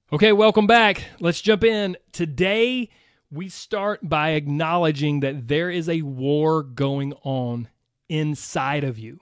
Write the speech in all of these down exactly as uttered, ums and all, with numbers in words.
Okay, welcome back. Let's jump in. Today, we start by acknowledging that there is a war going on inside of you,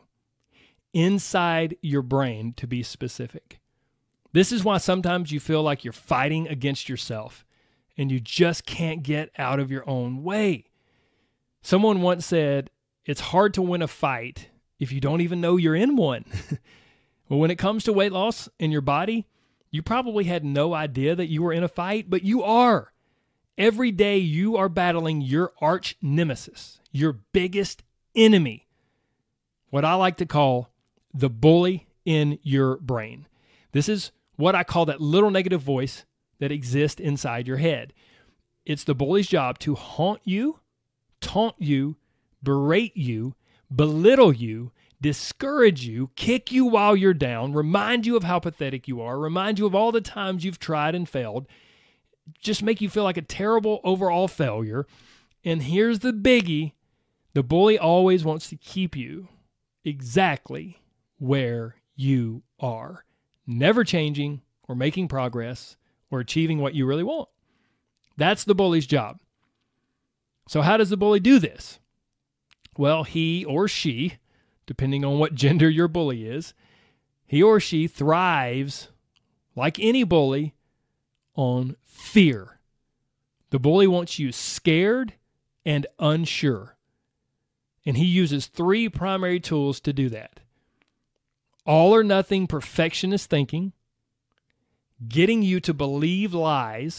inside your brain, to be specific. This is why sometimes you feel like you're fighting against yourself and you just can't get out of your own way. Someone once said, it's hard to win a fight if you don't even know you're in one. Well, when it comes to weight loss in your body, you probably had no idea that you were in a fight, but you are. Every day you are battling your arch nemesis, your biggest enemy, what I like to call the bully in your brain. This is what I call that little negative voice that exists inside your head. It's the bully's job to haunt you, taunt you, berate you, belittle you, discourage you, kick you while you're down, remind you of how pathetic you are, remind you of all the times you've tried and failed, just make you feel like a terrible overall failure. And here's the biggie. The bully always wants to keep you exactly where you are, never changing or making progress or achieving what you really want. That's the bully's job. So how does the bully do this? Well, he or she, depending on what gender your bully is, he or she thrives, like any bully, on fear. The bully wants you scared and unsure. And he uses three primary tools to do that. All or nothing perfectionist thinking, getting you to believe lies,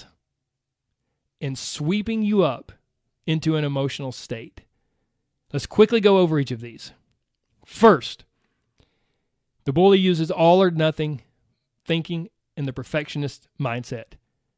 and sweeping you up into an emotional state. Let's quickly go over each of these. First, the bully uses all or nothing thinking and the perfectionist mindset.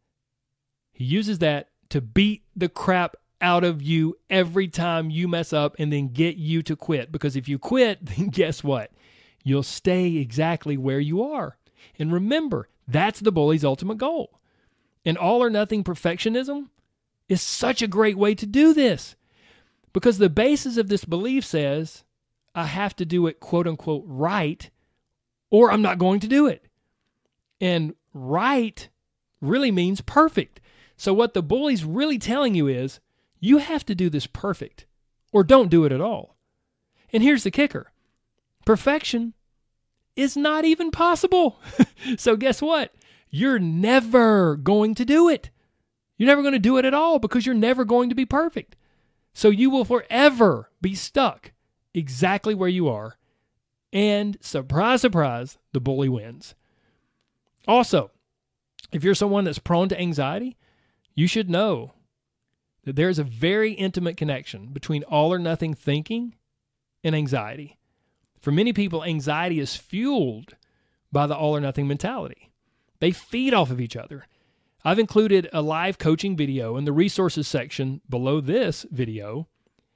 He uses that to beat the crap out of you every time you mess up and then get you to quit. Because if you quit, then guess what? You'll stay exactly where you are. And remember, that's the bully's ultimate goal. And all or nothing perfectionism is such a great way to do this. Because the basis of this belief says, I have to do it quote unquote right, or I'm not going to do it. And right really means perfect. So what the bully's really telling you is, you have to do this perfect, or don't do it at all. And here's the kicker. Perfection is not even possible. So guess what? You're never going to do it. You're never going to do it at all because you're never going to be perfect. So you will forever be stuck exactly where you are. And surprise, surprise, the bully wins. Also, if you're someone that's prone to anxiety, you should know that there is a very intimate connection between all or nothing thinking and anxiety. For many people, anxiety is fueled by the all or nothing mentality. They feed off of each other. I've included a live coaching video in the resources section below this video.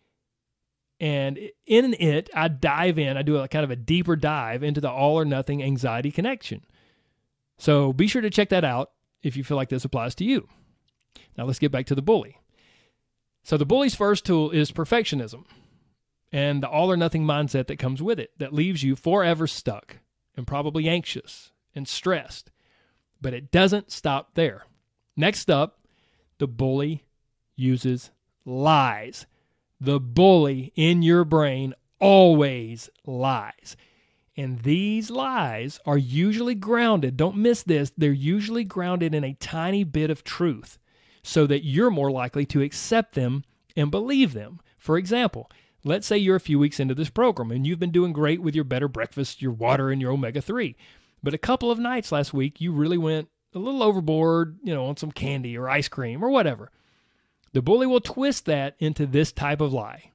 And in it, I dive in, I do a kind of a deeper dive into the all or nothing anxiety connection. So be sure to check that out if you feel like this applies to you. Now let's get back to the bully. So the bully's first tool is perfectionism and the all or nothing mindset that comes with it that leaves you forever stuck and probably anxious and stressed. But it doesn't stop there. Next up, the bully uses lies. The bully in your brain always lies. And these lies are usually grounded, don't miss this, they're usually grounded in a tiny bit of truth so that you're more likely to accept them and believe them. For example, let's say you're a few weeks into this program and you've been doing great with your better breakfast, your water, and your omega three. But a couple of nights last week, you really went a little overboard, you know, on some candy or ice cream or whatever. The bully will twist that into this type of lie.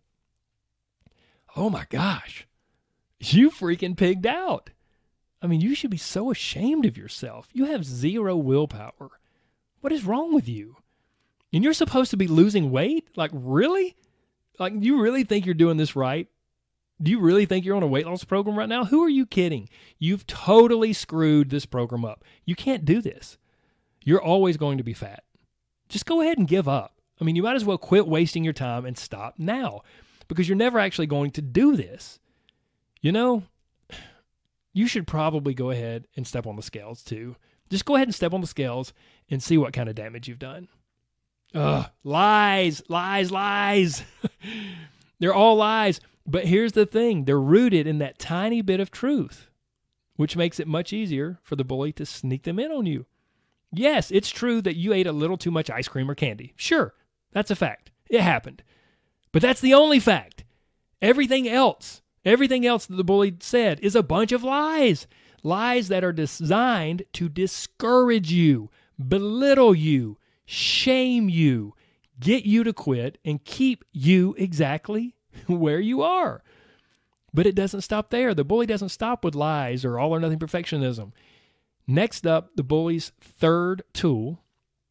Oh my gosh, you freaking pigged out. I mean, you should be so ashamed of yourself. You have zero willpower. What is wrong with you? And you're supposed to be losing weight? Like, really? Like, you really think you're doing this right? Do you really think you're on a weight loss program right now? Who are you kidding? You've totally screwed this program up. You can't do this. You're always going to be fat. Just go ahead and give up. I mean, you might as well quit wasting your time and stop now because you're never actually going to do this. You know, you should probably go ahead and step on the scales too Just go ahead and step on the scales and see what kind of damage you've done. Ugh, lies, lies, lies. They're all lies. But here's the thing. They're rooted in that tiny bit of truth, which makes it much easier for the bully to sneak them in on you. Yes, it's true that you ate a little too much ice cream or candy. Sure, that's a fact. It happened. But that's the only fact. Everything else, everything else that the bully said is a bunch of lies. Lies that are designed to discourage you, belittle you, shame you, get you to quit, and keep you exactly where you are. But it doesn't stop there. The bully doesn't stop with lies or all or nothing perfectionism. Next up, the bully's third tool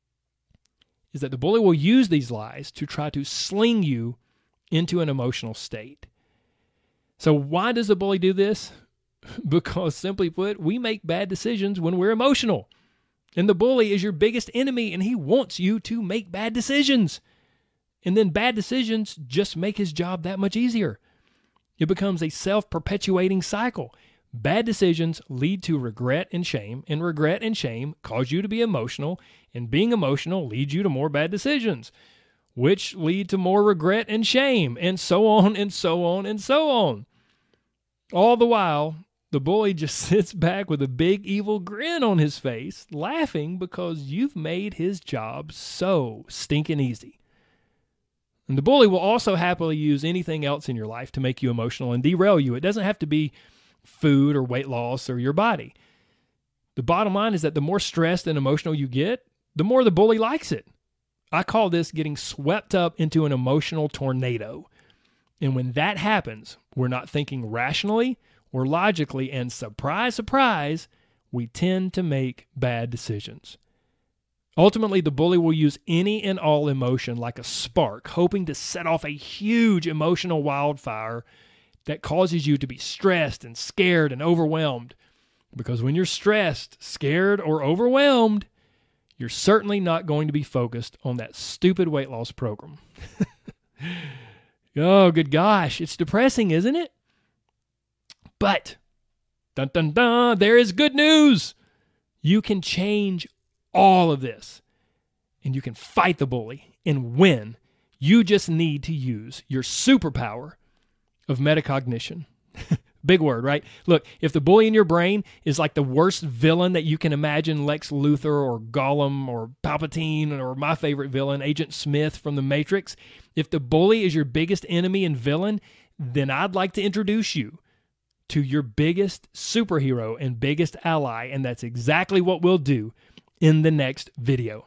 is that the bully will use these lies to try to sling you into an emotional state. So why does the bully do this? Because simply put, we make bad decisions when we're emotional. And the bully is your biggest enemy, and he wants you to make bad decisions. And then bad decisions just make his job that much easier. It becomes a self-perpetuating cycle. Bad decisions lead to regret and shame, and regret and shame cause you to be emotional, and being emotional leads you to more bad decisions, which lead to more regret and shame, and so on and so on and so on. All the while, the bully just sits back with a big evil grin on his face, laughing because you've made his job so stinking easy. And the bully will also happily use anything else in your life to make you emotional and derail you. It doesn't have to be food or weight loss or your body. The bottom line is that the more stressed and emotional you get, the more the bully likes it. I call this getting swept up into an emotional tornado. And when that happens, we're not thinking rationally or logically, and surprise, surprise, we tend to make bad decisions. Ultimately, the bully will use any and all emotion like a spark, hoping to set off a huge emotional wildfire that causes you to be stressed and scared and overwhelmed. Because when you're stressed, scared, or overwhelmed, you're certainly not going to be focused on that stupid weight loss program. Oh, good gosh, it's depressing, isn't it? But, dun dun dun, there is good news. You can change all of this, and you can fight the bully and win. You just need to use your superpower of metacognition. Big word, right? Look, if the bully in your brain is like the worst villain that you can imagine, Lex Luthor or Gollum or Palpatine or my favorite villain, Agent Smith from The Matrix, if the bully is your biggest enemy and villain, then I'd like to introduce you to your biggest superhero and biggest ally, and that's exactly what we'll do in the next video.